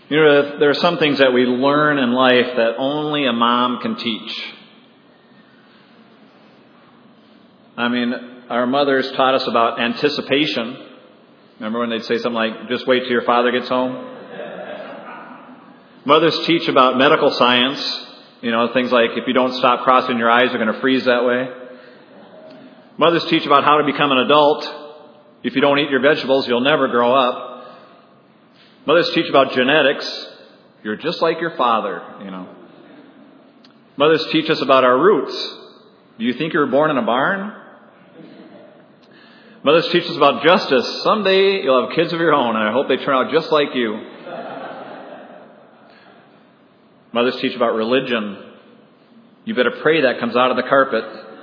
You know, there are some things that we learn in life that only a mom can teach. I mean, our mothers taught us about anticipation. Remember when they'd say something like, just wait till your father gets home? Mothers teach about medical science. You know, things like if you don't stop crossing your eyes, you're going to freeze that way. Mothers teach about how to become an adult. If you don't eat your vegetables, you'll never grow up. Mothers teach about genetics. You're just like your father, you know. Mothers teach us about our roots. Do you think you were born in a barn? Mothers teach us about justice. Someday you'll have kids of your own, and I hope they turn out just like you. Mothers teach about religion. You better pray that comes out of the carpet.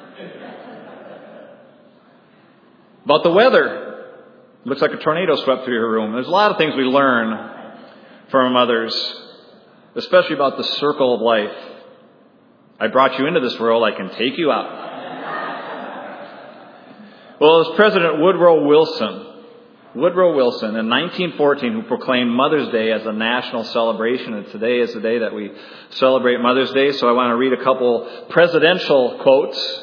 About the weather. Looks like a tornado swept through your room. There's a lot of things we learn from our mothers, especially about the circle of life. I brought you into this world, I can take you out. Well, it was President Woodrow Wilson in 1914 who proclaimed Mother's Day as a national celebration, and today is the day that we celebrate Mother's Day. So I want to read a couple presidential quotes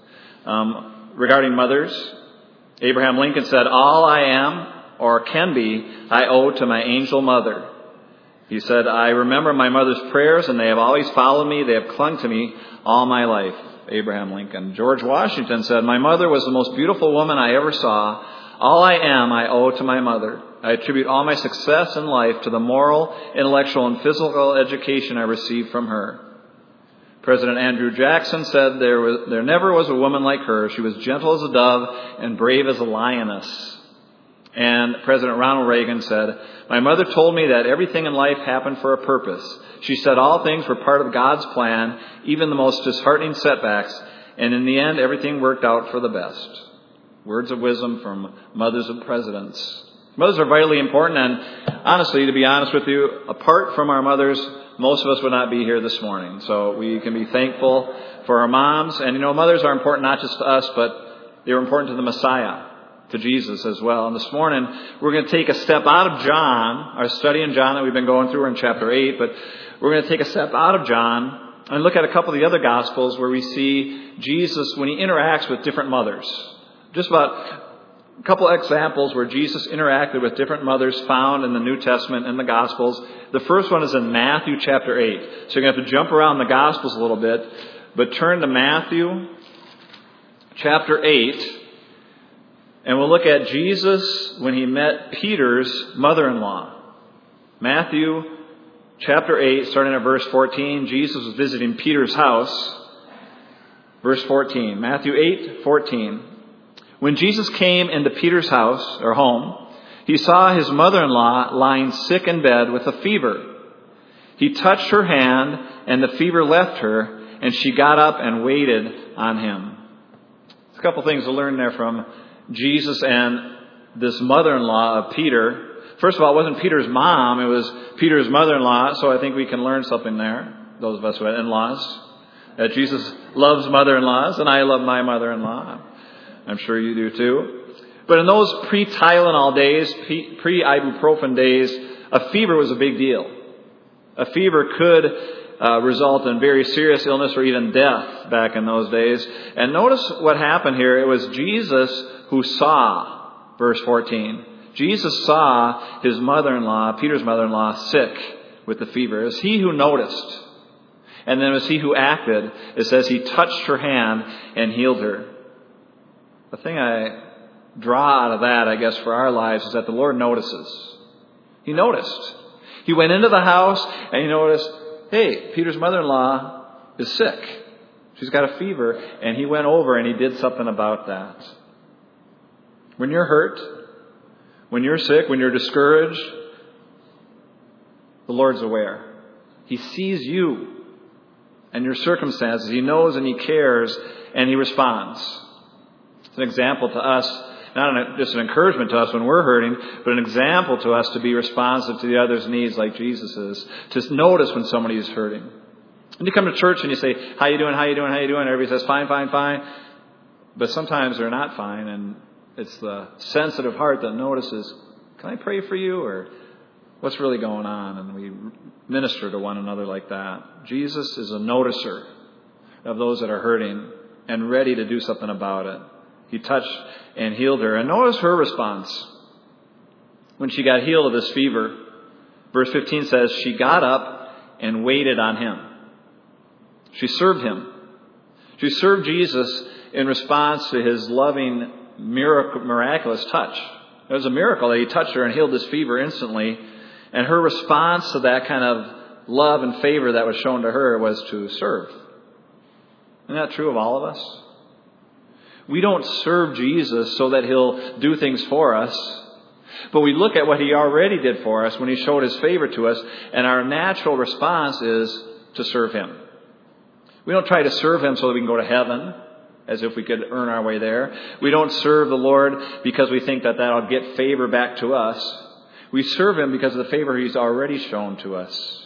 regarding mothers. Abraham Lincoln said, "All I am or can be, I owe to my angel mother." He said, "I remember my mother's prayers, and they have always followed me. They have clung to me all my life." Abraham Lincoln. George Washington said, "My mother was the most beautiful woman I ever saw. All I am, I owe to my mother. I attribute all my success in life to the moral, intellectual, and physical education I received from her." President Andrew Jackson said, there never was a woman like her. She was gentle as a dove and brave as a lioness. And President Ronald Reagan said, "My mother told me that everything in life happened for a purpose. She said all things were part of God's plan, even the most disheartening setbacks, and in the end, everything worked out for the best." Words of wisdom from mothers of presidents. Mothers are vitally important, and honestly, to be honest with you, apart from our mothers, most of us would not be here this morning. So we can be thankful for our moms. And you know, mothers are important not just to us, but they're important to the Messiah, to Jesus as well. And this morning, we're going to take a step out of John, our study in John that we've been going through. We're in chapter 8, but we're going to take a step out of John and look at a couple of the other Gospels where we see Jesus when he interacts with different mothers. Just about a couple examples where Jesus interacted with different mothers found in the New Testament and the Gospels. The first one is in Matthew chapter 8. So you're going to have to jump around the Gospels a little bit, but turn to Matthew chapter 8, and we'll look at Jesus when he met Peter's mother-in-law. Matthew chapter 8, starting at verse 14. Jesus was visiting Peter's house. Verse 14. Matthew 8:14. When Jesus came into Peter's house, or home, he saw his mother-in-law lying sick in bed with a fever. He touched her hand, and the fever left her, and she got up and waited on him. There's a couple things to learn there from Jesus and this mother-in-law of Peter. First of all, it wasn't Peter's mom, it was Peter's mother-in-law, so I think we can learn something there, those of us who have in-laws, that Jesus loves mother-in-laws, and I love my mother-in-law. I'm sure you do too. But in those pre-Tylenol days, pre-ibuprofen days, a fever was a big deal. A fever could result in very serious illness or even death back in those days. And notice what happened here. It was Jesus who saw, verse 14. Jesus saw his mother-in-law, Peter's mother-in-law, sick with the fever. It was he who noticed. And then it was he who acted. It says he touched her hand and healed her. The thing I draw out of that, I guess, for our lives is that the Lord notices. He noticed. He went into the house and he noticed, hey, Peter's mother-in-law is sick. She's got a fever. And he went over and he did something about that. When you're hurt, when you're sick, when you're discouraged, the Lord's aware. He sees you and your circumstances. He knows and he cares and he responds. It's an example to us, not just an encouragement to us when we're hurting, but an example to us to be responsive to the other's needs like Jesus is. To notice when somebody is hurting. And you come to church and you say, how you doing, how you doing, how you doing? Everybody says, fine, fine, fine. But sometimes they're not fine, and it's the sensitive heart that notices, can I pray for you? Or What's really going on? And we minister to one another like that. Jesus is a noticer of those that are hurting and ready to do something about it. He touched and healed her. And notice her response when she got healed of this fever. Verse 15 says, she got up and waited on him. She served him. She served Jesus in response to his loving, miraculous touch. It was a miracle that he touched her and healed this fever instantly. And her response to that kind of love and favor that was shown to her was to serve. Isn't that true of all of us? We don't serve Jesus so that he'll do things for us. But we look at what he already did for us when he showed his favor to us. And our natural response is to serve him. We don't try to serve him so that we can go to heaven, as if we could earn our way there. We don't serve the Lord because we think that that'll get favor back to us. We serve him because of the favor he's already shown to us.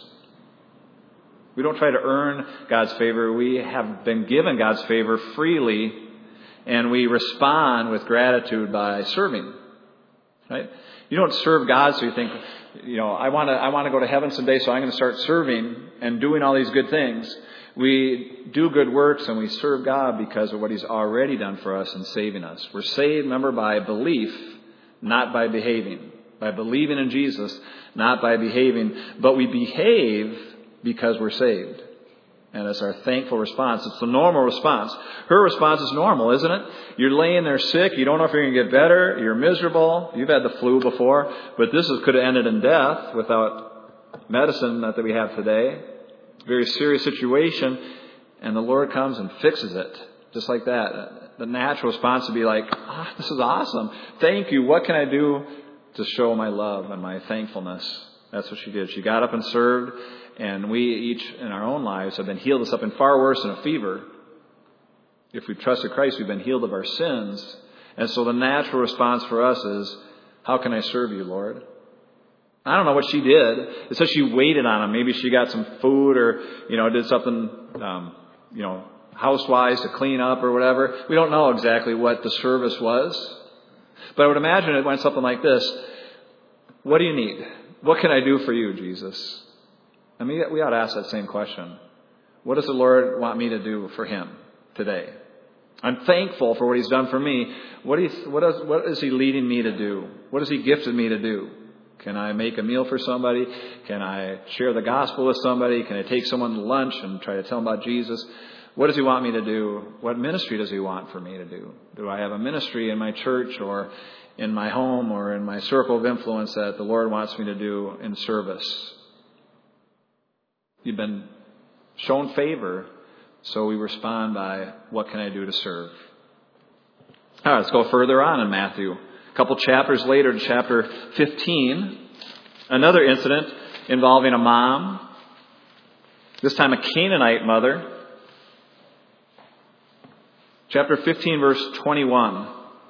We don't try to earn God's favor. We have been given God's favor freely, and we respond with gratitude by serving. Right? You don't serve God so you think, I want to go to heaven someday, so I'm going to start serving and doing all these good things. We do good works and we serve God because of what he's already done for us in saving us. We're saved, remember, by belief, not by behaving. By believing in Jesus, not by behaving. But we behave because we're saved. And it's our thankful response. It's the normal response. Her response is normal, isn't it? You're laying there sick. You don't know if you're going to get better. You're miserable. You've had the flu before. But this could have ended in death without medicine that we have today. Very serious situation. And the Lord comes and fixes it. Just like that. The natural response would be like, this is awesome. Thank you. What can I do to show my love and my thankfulness? That's what she did. She got up and served. And we each in our own lives have been healed of something far worse than a fever. If we've trusted Christ, we've been healed of our sins. And so the natural response for us is, how can I serve you, Lord? I don't know what she did. It says she waited on him. Maybe she got some food or, did something, housewise to clean up or whatever. We don't know exactly what the service was. But I would imagine it went something like this. What do you need? What can I do for you, Jesus? I mean, we ought to ask that same question. What does the Lord want me to do for him today? I'm thankful for what he's done for me. What is he leading me to do? What has he gifted me to do? Can I make a meal for somebody? Can I share the gospel with somebody? Can I take someone to lunch and try to tell them about Jesus? What does he want me to do? What ministry does he want for me to do? Do I have a ministry in my church or in my home or in my circle of influence that the Lord wants me to do in service? You've been shown favor, so we respond by, what can I do to serve? All right, let's go further on in Matthew. A couple chapters later to chapter 15, another incident involving a mom, this time a Canaanite mother. Chapter 15, verse 21.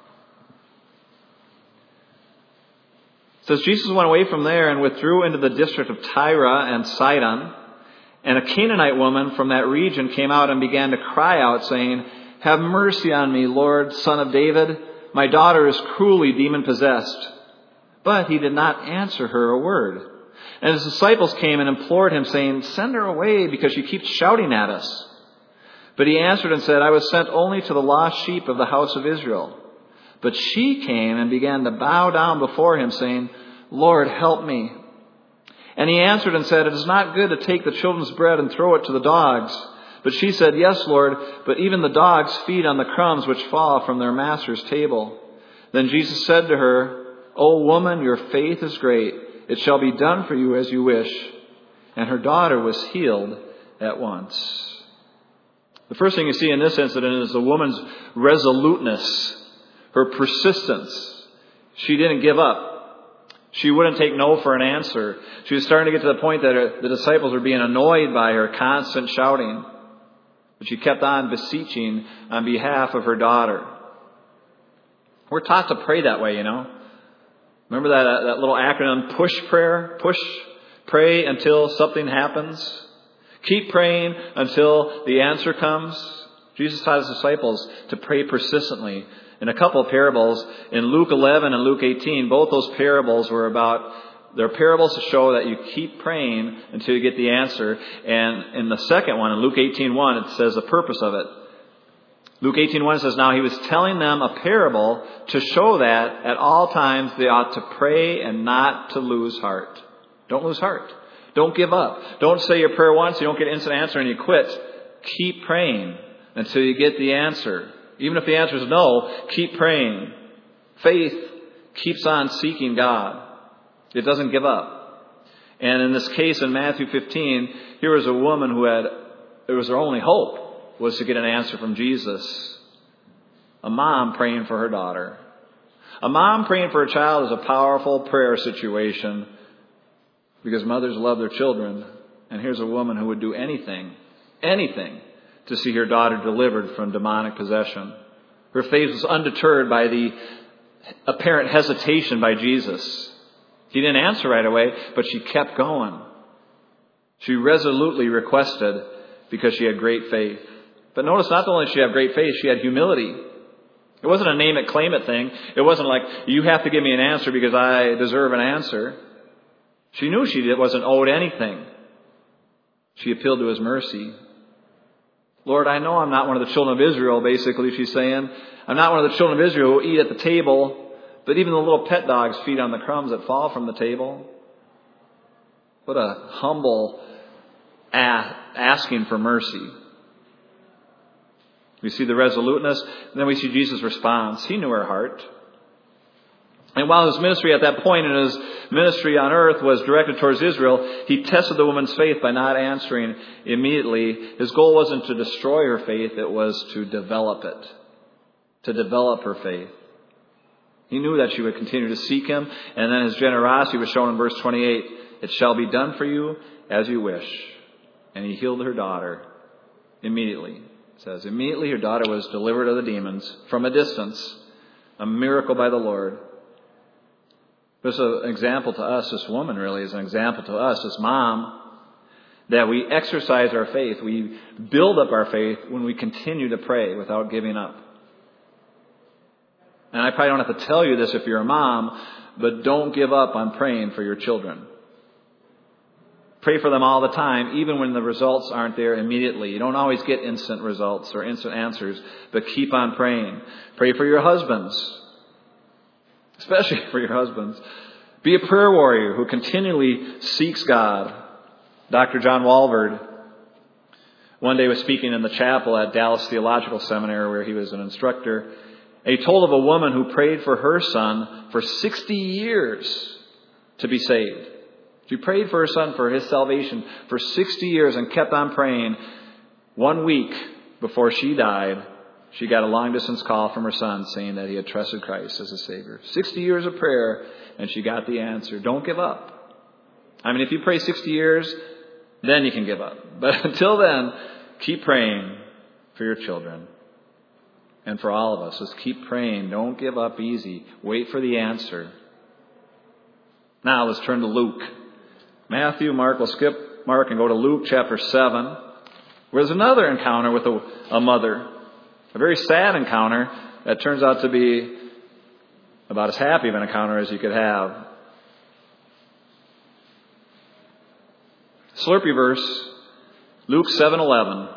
It says, Jesus went away from there and withdrew into the district of Tyre and Sidon. And a Canaanite woman from that region came out and began to cry out, saying, "Have mercy on me, Lord, Son of David. My daughter is cruelly demon-possessed." But he did not answer her a word. And his disciples came and implored him, saying, "Send her away, because she keeps shouting at us." But he answered and said, "I was sent only to the lost sheep of the house of Israel." But she came and began to bow down before him, saying, "Lord, help me." And he answered and said, "It is not good to take the children's bread and throw it to the dogs." But she said, "Yes, Lord, but even the dogs feed on the crumbs which fall from their master's table." Then Jesus said to her, "O woman, your faith is great. It shall be done for you as you wish." And her daughter was healed at once. The first thing you see in this incident is the woman's resoluteness, her persistence. She didn't give up. She wouldn't take no for an answer. She was starting to get to the point that the disciples were being annoyed by her constant shouting. But she kept on beseeching on behalf of her daughter. We're taught to pray that way, Remember that little acronym, PUSH prayer? Push, pray until something happens. Keep praying until the answer comes. Jesus taught his disciples to pray persistently. In a couple of parables, in Luke 11 and Luke 18, both those parables were about They're parables to show that you keep praying until you get the answer. And in the second one, in Luke 18:1, it says the purpose of it. Luke 18:1 says, now he was telling them a parable to show that at all times they ought to pray and not to lose heart. Don't lose heart. Don't give up. Don't say your prayer once, you don't get an instant answer and you quit. Keep praying until you get the answer. Even if the answer is no, keep praying. Faith keeps on seeking God. It doesn't give up. And in this case in Matthew 15, here was a woman it was her only hope was to get an answer from Jesus. A mom praying for her daughter. A mom praying for a child is a powerful prayer situation because mothers love their children. And here's a woman who would do anything to see her daughter delivered from demonic possession. Her faith was undeterred by the apparent hesitation by Jesus. He didn't answer right away, but she kept going. She resolutely requested because she had great faith. But notice not only did she have great faith, she had humility. It wasn't a name it, claim it thing. It wasn't like, you have to give me an answer because I deserve an answer. She knew she wasn't owed anything. She appealed to his mercy. Lord, I know I'm not one of the children of Israel, basically, she's saying. I'm not one of the children of Israel who eat at the table, but even the little pet dogs feed on the crumbs that fall from the table. What a humble asking for mercy. We see the resoluteness, and then we see Jesus' response. He knew her heart. And while his ministry at that point in his ministry on earth was directed towards Israel, he tested the woman's faith by not answering immediately. His goal wasn't to destroy her faith, it was to develop it. To develop her faith. He knew that she would continue to seek him, and then his generosity was shown in verse 28. It shall be done for you as you wish. And he healed her daughter immediately. It says, immediately her daughter was delivered of the demons from a distance. A miracle by the Lord. This is an example to us, this woman really is an example to us, this mom, that we exercise our faith. We build up our faith when we continue to pray without giving up. And I probably don't have to tell you this if you're a mom, but don't give up on praying for your children. Pray for them all the time, even when the results aren't there immediately. You don't always get instant results or instant answers, but keep on praying. Pray for your husbands, especially for your husbands. Be a prayer warrior who continually seeks God. Dr. John Walvoord one day was speaking in the chapel at Dallas Theological Seminary where he was an instructor. And he told of a woman who prayed for her son for 60 years to be saved. She prayed for her son for his salvation for 60 years and kept on praying. 1 week before she died, she got a long-distance call from her son saying that he had trusted Christ as a Savior. 60 years of prayer, and she got the answer. Don't give up. I mean, if you pray 60 years, then you can give up. But until then, keep praying for your children. And for all of us, just keep praying. Don't give up easy. Wait for the answer. Now let's turn to Luke. Matthew, Mark, we'll skip Mark and go to Luke chapter 7, where there's another encounter with a mother. A very sad encounter that turns out to be about as happy of an encounter as you could have. Slurpy verse, Luke 7:11.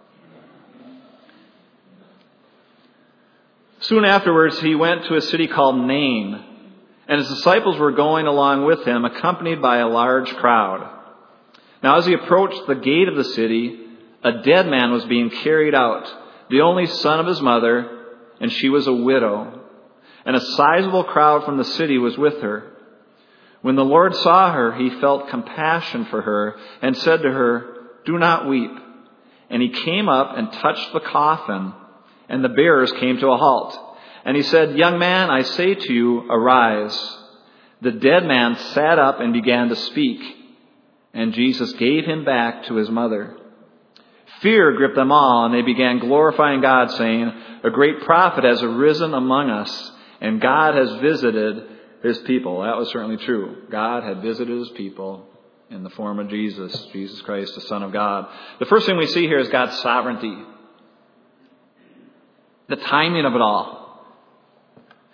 Soon afterwards, he went to a city called Nain, and his disciples were going along with him, accompanied by a large crowd. Now, as he approached the gate of the city, a dead man was being carried out, the only son of his mother, and she was a widow. And a sizable crowd from the city was with her. When the Lord saw her, he felt compassion for her and said to her, "Do not weep." And he came up and touched the coffin, and the bearers came to a halt. And he said, "Young man, I say to you, arise." The dead man sat up and began to speak, and Jesus gave him back to his mother. Fear gripped them all, and they began glorifying God, saying, "A great prophet has arisen among us, and God has visited his people." That was certainly true. God had visited his people in the form of Jesus Christ, the Son of God. The first thing we see here is God's sovereignty. The timing of it all.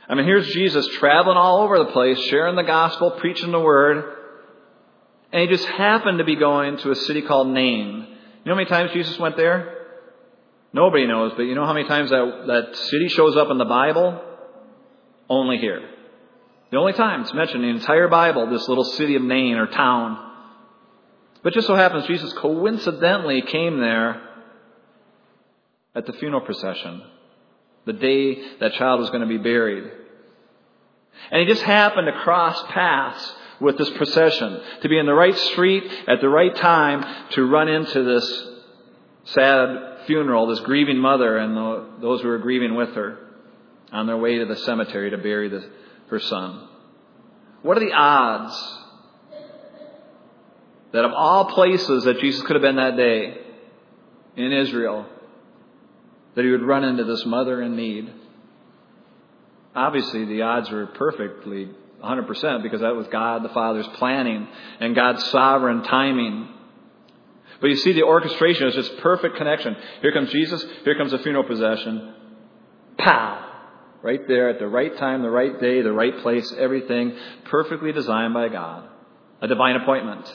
I mean, here's Jesus traveling all over the place, sharing the gospel, preaching the word. And he just happened to be going to a city called Nain. You know how many times Jesus went there? Nobody knows, but you know how many times that city shows up in the Bible? Only here. The only time it's mentioned in the entire Bible, this little city of Nain or town. But just so happens Jesus coincidentally came there at the funeral procession, the day that child was going to be buried. And he just happened to cross paths with this procession, to be in the right street at the right time to run into this sad funeral, this grieving mother and those who were grieving with her on their way to the cemetery to bury her son. What are the odds that of all places that Jesus could have been that day in Israel, that he would run into this mother in need? Obviously, the odds were perfectly 100% because that was God the Father's planning and God's sovereign timing. But you see, the orchestration is just perfect connection. Here comes Jesus. Here comes the funeral procession. Pow! Right there at the right time, the right day, the right place, everything perfectly designed by God. A divine appointment.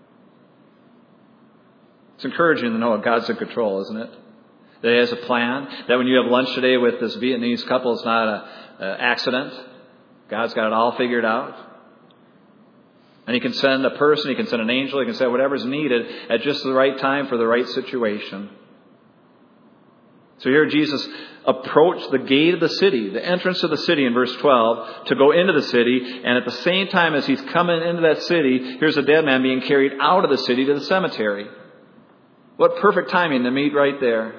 It's encouraging to know that God's in control, isn't it? That he has a plan. That when you have lunch today with this Vietnamese couple, it's not an accident. God's got it all figured out. And he can send a person, he can send an angel, he can send whatever's needed at just the right time for the right situation. So here Jesus approached the gate of the city, the entrance of the city in verse 12, to go into the city. And at the same time as he's coming into that city, here's a dead man being carried out of the city to the cemetery. What perfect timing to meet right there.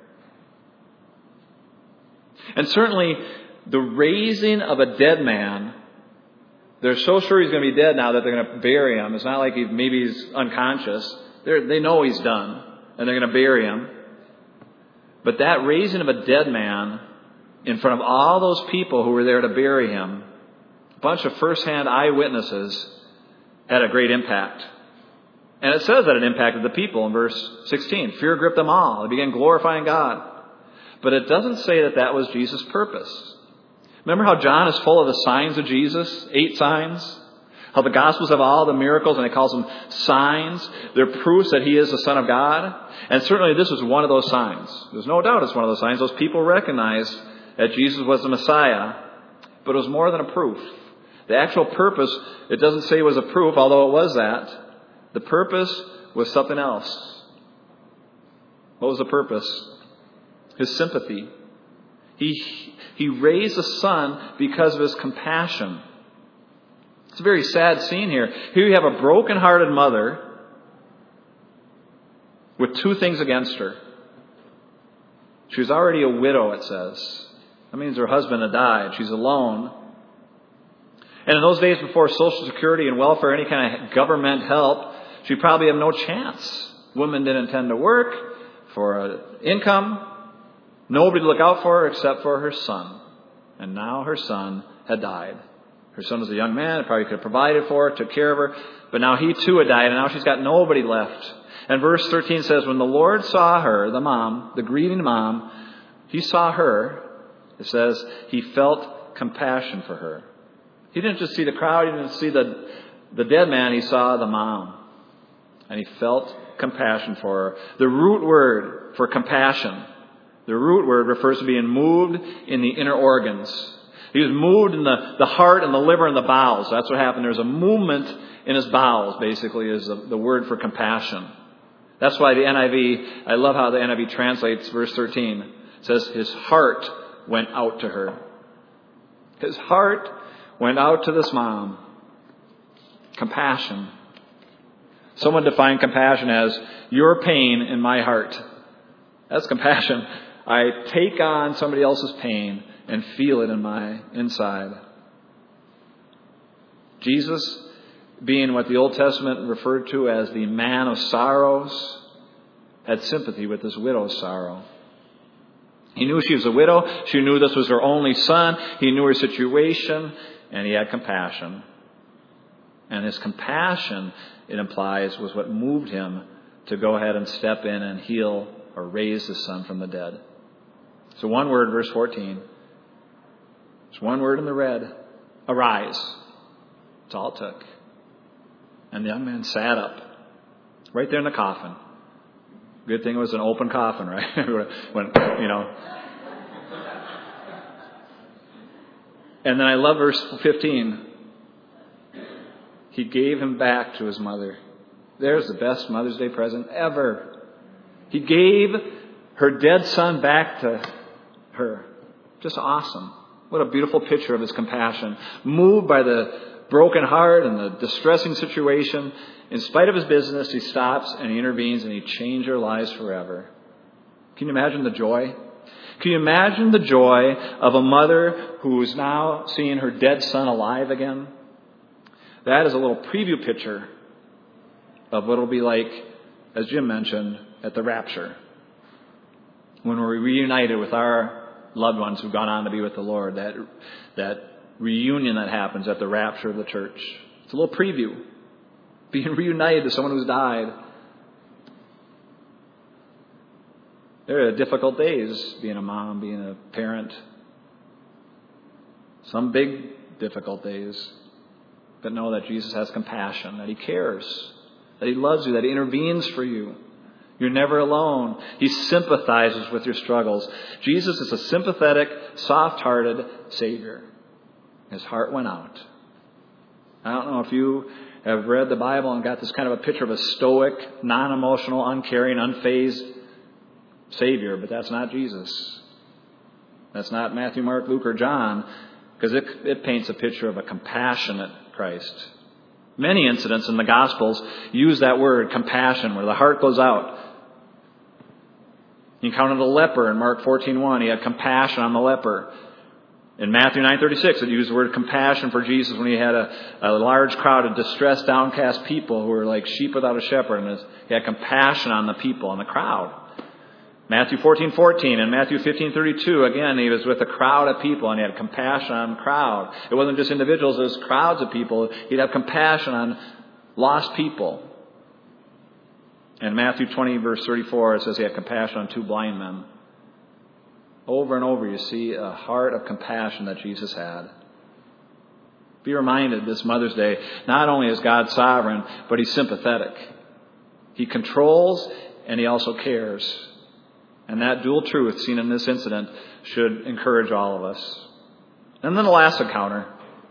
And certainly the raising of a dead man, they're so sure he's going to be dead now that they're going to bury him. It's not like maybe he's unconscious. They know he's done, and they're going to bury him. But that raising of a dead man in front of all those people who were there to bury him, a bunch of first-hand eyewitnesses, had a great impact. And it says that it impacted the people in verse 16. Fear gripped them all. They began glorifying God. But it doesn't say that that was Jesus' purpose. Remember how John is full of the signs of Jesus? 8 signs? How the Gospels have all the miracles, and he calls them signs. They're proofs that he is the Son of God. And certainly this was one of those signs. There's no doubt it's one of those signs. Those people recognized that Jesus was the Messiah. But it was more than a proof. The actual purpose, it doesn't say it was a proof, although it was that. The purpose was something else. What was the purpose? His sympathy. He raised a son because of his compassion. It's a very sad scene here. Here you have a broken-hearted mother with 2 things against her. She was already a widow, it says. That means her husband had died. She's alone. And in those days before Social Security and welfare, any kind of government help, she'd probably have no chance. Women didn't intend to work for an income. Nobody to look out for her except for her son. And now her son had died. Her son was a young man, probably could have provided for her, took care of her. But now he too had died, and now she's got nobody left. And verse 13 says, when the Lord saw her, the mom, the grieving mom, he saw her, it says, he felt compassion for her. He didn't just see the crowd, he didn't see the dead man, he saw the mom. And he felt compassion for her. The root word for compassion, the root word refers to being moved in the inner organs. He was moved in the heart and the liver and the bowels. That's what happened. There's a movement in his bowels, basically, is the word for compassion. That's why the NIV, I love how the NIV translates verse 13. It says, his heart went out to her. His heart went out to this mom. Compassion. Someone defined compassion as your pain in my heart. That's compassion. I take on somebody else's pain and feel it in my inside. Jesus, being what the Old Testament referred to as the man of sorrows, had sympathy with this widow's sorrow. He knew she was a widow. She knew this was her only son. He knew her situation, and he had compassion. And his compassion, it implies, was what moved him to go ahead and step in and heal or raise his son from the dead. So one word, verse 14. Just one word in the red. Arise. That's all it took. And the young man sat up. Right there in the coffin. Good thing it was an open coffin, right? when. And then I love verse 15. He gave him back to his mother. There's the best Mother's Day present ever. He gave her dead son back to her. Just awesome. What a beautiful picture of his compassion. Moved by the broken heart and the distressing situation, in spite of his business, he stops and he intervenes and he changed their lives forever. Can you imagine the joy? Can you imagine the joy of a mother who is now seeing her dead son alive again? That is a little preview picture of what it'll be like, as Jim mentioned, at the rapture. When we're reunited with our loved ones who've gone on to be with the Lord. That reunion that happens at the rapture of the church. It's a little preview. Being reunited to someone who's died. There are difficult days being a mom, being a parent. Some big difficult days. But know that Jesus has compassion, that He cares, that He loves you, that He intervenes for you. You're never alone. He sympathizes with your struggles. Jesus is a sympathetic, soft-hearted Savior. His heart went out. I don't know if you have read the Bible and got this kind of a picture of a stoic, non-emotional, uncaring, unfazed Savior, but that's not Jesus. That's not Matthew, Mark, Luke, or John, because it paints a picture of a compassionate Christ. Many incidents in the Gospels use that word, compassion, where the heart goes out. He encountered a leper in Mark 14:1. He had compassion on the leper. In Matthew 9:36, it used the word compassion for Jesus when he had a large crowd of distressed, downcast people who were like sheep without a shepherd. And he had compassion on the people, on the crowd. Matthew 14:14 and Matthew 15:32, again, he was with a crowd of people and he had compassion on the crowd. It wasn't just individuals, it was crowds of people. He'd have compassion on lost people. And Matthew 20, verse 34, it says he had compassion on 2 blind men. Over and over you see a heart of compassion that Jesus had. Be reminded this Mother's Day, not only is God sovereign, but He's sympathetic. He controls and He also cares. And that dual truth seen in this incident should encourage all of us. And then the last encounter.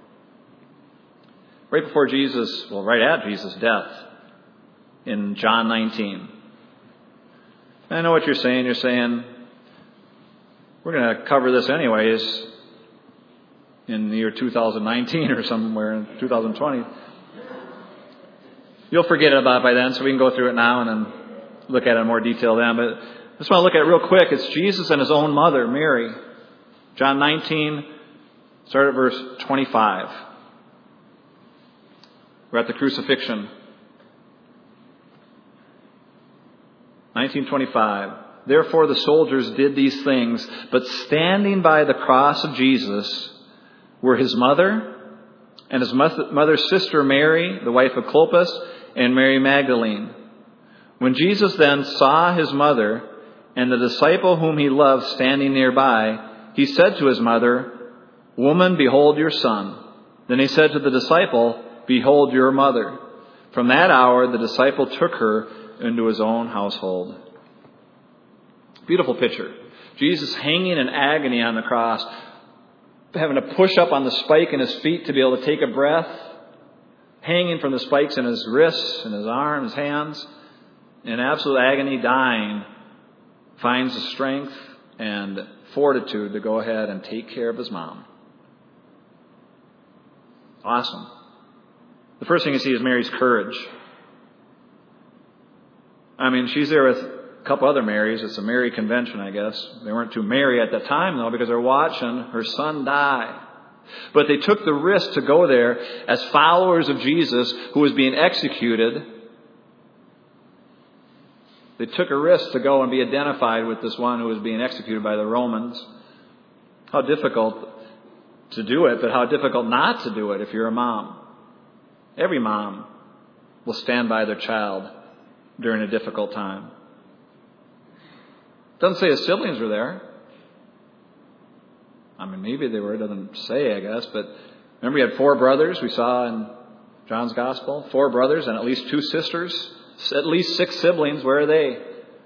Right before Jesus, well, right at Jesus' death in John 19. I know what you're saying. You're saying, we're going to cover this anyways in the year 2019 or somewhere in 2020. You'll forget about it by then, so we can go through it now and then look at it in more detail then. But I just want to look at it real quick. It's Jesus and His own mother, Mary. John 19, start at verse 25. We're at the crucifixion. 19:25. Therefore the soldiers did these things, but standing by the cross of Jesus were His mother and His mother's sister Mary, the wife of Clopas, and Mary Magdalene. When Jesus then saw His mother and the disciple whom He loved standing nearby, He said to His mother, Woman, behold your son. Then He said to the disciple, Behold your mother. From that hour the disciple took her into his own household. Beautiful picture. Jesus hanging in agony on the cross, having to push up on the spike in His feet to be able to take a breath, hanging from the spikes in His wrists, in His arms, His hands, in absolute agony, dying, finds the strength and fortitude to go ahead and take care of His mom. Awesome. The first thing you see is Mary's courage. I mean, she's there with a couple other Marys. It's a Mary convention, I guess. They weren't too merry at that time, though, because they're watching her son die. But they took the risk to go there as followers of Jesus who was being executed. They took a risk to go and be identified with this one who was being executed by the Romans. How difficult to do it, but how difficult not to do it if you're a mom. Every mom will stand by their child during a difficult time. It doesn't say His siblings were there. I mean, maybe they were. It doesn't say, I guess. But remember, he had 4 brothers. We saw in John's Gospel. 4 brothers and at least 2 sisters. At least 6 siblings. Where are they?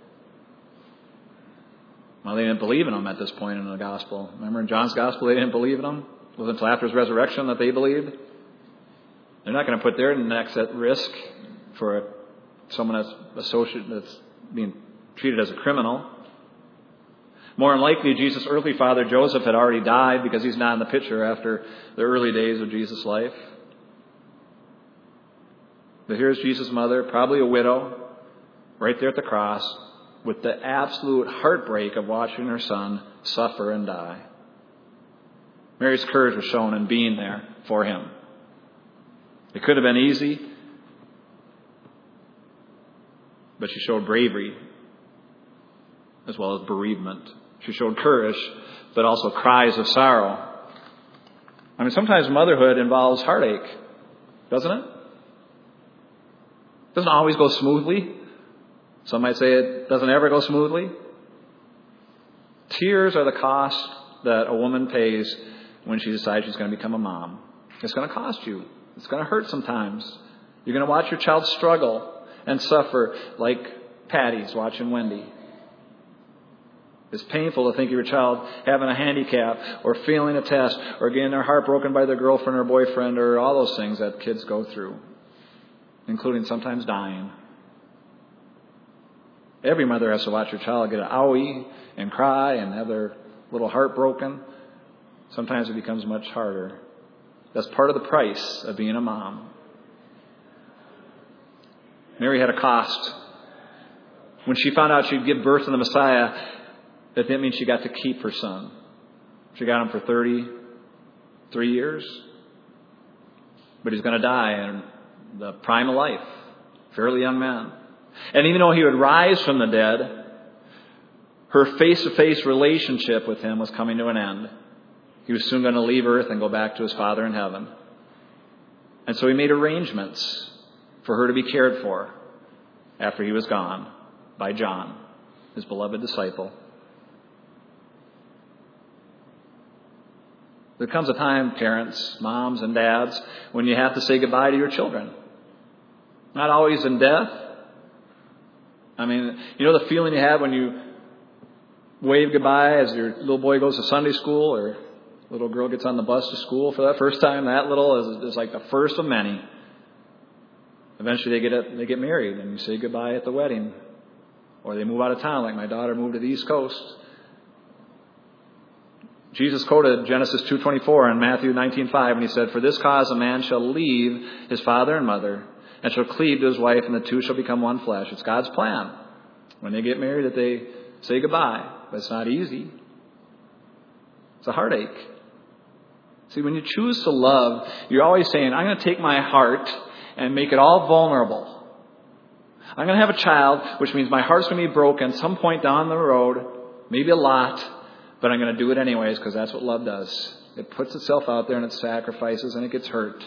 Well, they didn't believe in him at this point in the Gospel. Remember in John's Gospel, they didn't believe in him? It wasn't until after his resurrection that they believed. They're not going to put their necks at risk for someone that's being treated as a criminal. More than likely, Jesus' earthly father, Joseph, had already died because he's not in the picture after the early days of Jesus' life. But here's Jesus' mother, probably a widow, right there at the cross, with the absolute heartbreak of watching her son suffer and die. Mary's courage was shown in being there for him. It could have been easy, but she showed bravery as well as bereavement. She showed courage, but also cries of sorrow. I mean, sometimes motherhood involves heartache, doesn't it? It doesn't always go smoothly. Some might say it doesn't ever go smoothly. Tears are the cost that a woman pays when she decides she's going to become a mom. It's going to cost you. It's going to hurt sometimes. You're going to watch your child struggle and suffer like Patty's watching Wendy. It's painful to think of your child having a handicap or failing a test or getting their heart broken by their girlfriend or boyfriend or all those things that kids go through, including sometimes dying. Every mother has to watch her child get an owie and cry and have their little heart broken. Sometimes it becomes much harder. That's part of the price of being a mom. Mary had a cost. When she found out she'd give birth to the Messiah, that didn't mean she got to keep her son. She got him for 33 years. But he's going to die in the prime of life. Fairly young man. And even though he would rise from the dead, her face-to-face relationship with him was coming to an end. He was soon going to leave earth and go back to his Father in heaven. And so he made arrangements for her to be cared for after he was gone by John, his beloved disciple. There comes a time, parents, moms, and dads, when you have to say goodbye to your children. Not always in death. I mean, you know the feeling you have when you wave goodbye as your little boy goes to Sunday school or little girl gets on the bus to school for that first time? That little is like the first of many. Eventually they get married and you say goodbye at the wedding. Or they move out of town, like my daughter moved to the East Coast. Jesus quoted Genesis 2:24 and Matthew 19:5, and he said, "For this cause a man shall leave his father and mother, and shall cleave to his wife, and the two shall become one flesh." It's God's plan. When they get married, that they say goodbye. But it's not easy. It's a heartache. See, when you choose to love, you're always saying, I'm going to take my heart and make it all vulnerable. I'm going to have a child, which means my heart's going to be broken some point down the road, maybe a lot, but I'm going to do it anyways because that's what love does. It puts itself out there and it sacrifices and it gets hurt.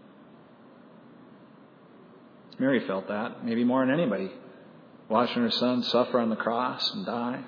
Mary felt that, maybe more than anybody, watching her son suffer on the cross and die.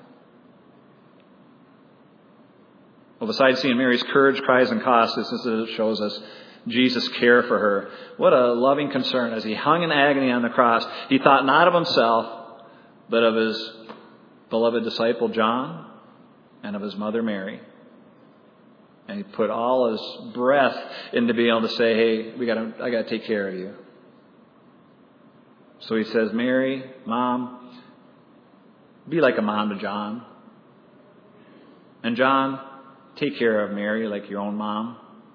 Well, besides seeing Mary's courage, cries, and cost, this shows us Jesus' care for her. What a loving concern. As he hung in agony on the cross, he thought not of himself, but of his beloved disciple John and of his mother Mary. And he put all his breath into being able to say, hey, I got to take care of you. So he says, Mary, Mom, be like a mom to John. And John, take care of Mary like your own mom.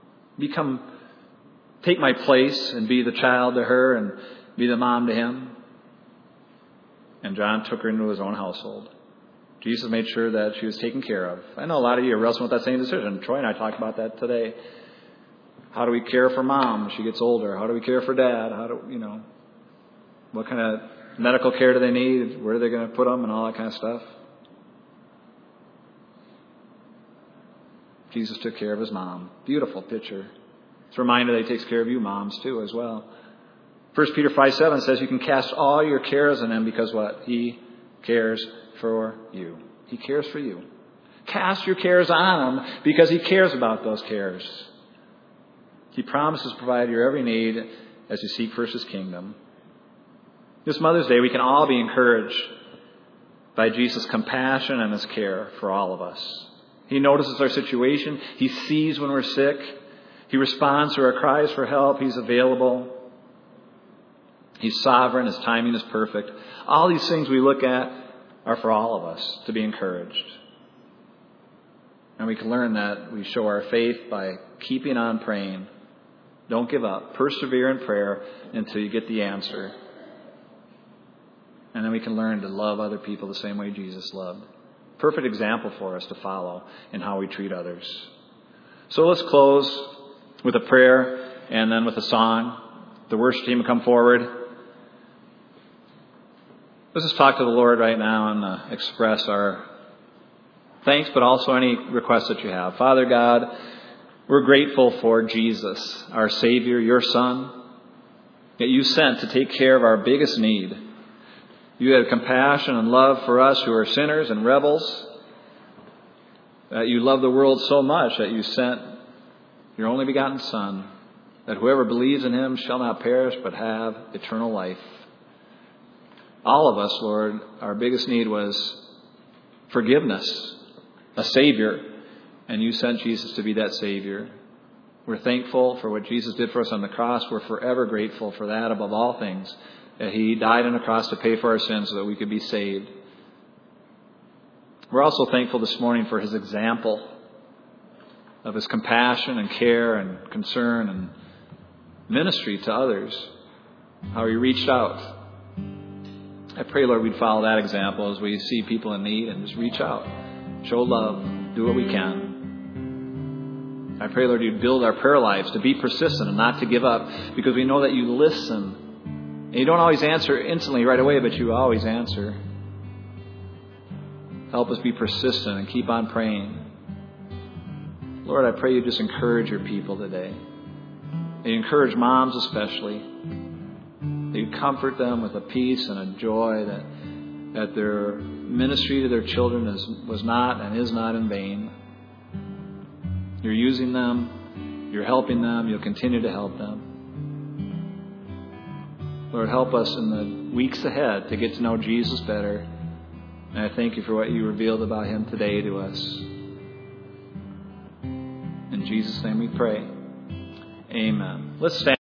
Take my place and be the child to her and be the mom to him. And John took her into his own household. Jesus made sure that she was taken care of. I know a lot of you are wrestling with that same decision. Troy and I talked about that today. How do we care for mom as she gets older? How do we care for dad? What kind of medical care do they need? Where are they going to put them and all that kind of stuff? Jesus took care of his mom. Beautiful picture. It's a reminder that he takes care of you moms too as well. 1 Peter 5:7 says you can cast all your cares on him because what? He cares for you. He cares for you. Cast your cares on Him because He cares about those cares. He promises to provide your every need as you seek first His kingdom. This Mother's Day, we can all be encouraged by Jesus' compassion and His care for all of us. He notices our situation. He sees when we're sick. He responds to our cries for help. He's available. He's sovereign. His timing is perfect. All these things we look at are for all of us to be encouraged. And we can learn that we show our faith by keeping on praying. Don't give up. Persevere in prayer until you get the answer. And then we can learn to love other people the same way Jesus loved. Perfect example for us to follow in how we treat others. So let's close with a prayer and then with a song. The worship team will come forward. Let's just talk to the Lord right now and express our thanks, but also any requests that you have. Father God, we're grateful for Jesus, our Savior, your Son, that you sent to take care of our biggest need. You had compassion and love for us who are sinners and rebels. That you love the world so much that you sent your only begotten Son, that whoever believes in Him shall not perish but have eternal life. All of us, Lord, our biggest need was forgiveness, a Savior, and you sent Jesus to be that Savior. We're thankful for what Jesus did for us on the cross. We're forever grateful for that above all things, that He died on the cross to pay for our sins so that we could be saved. We're also thankful this morning for His example of His compassion and care and concern and ministry to others, how He reached out. I pray, Lord, we'd follow that example as we see people in need and just reach out, show love, do what we can. I pray, Lord, you'd build our prayer lives to be persistent and not to give up, because we know that you listen. And you don't always answer instantly right away, but you always answer. Help us be persistent and keep on praying. Lord, I pray you just encourage your people today. And you encourage moms especially. That you comfort them with a peace and a joy that their ministry to their children was not and is not in vain. You're using them. You're helping them. You'll continue to help them. Lord, help us in the weeks ahead to get to know Jesus better. And I thank you for what you revealed about Him today to us. In Jesus' name we pray. Amen. Let's stand.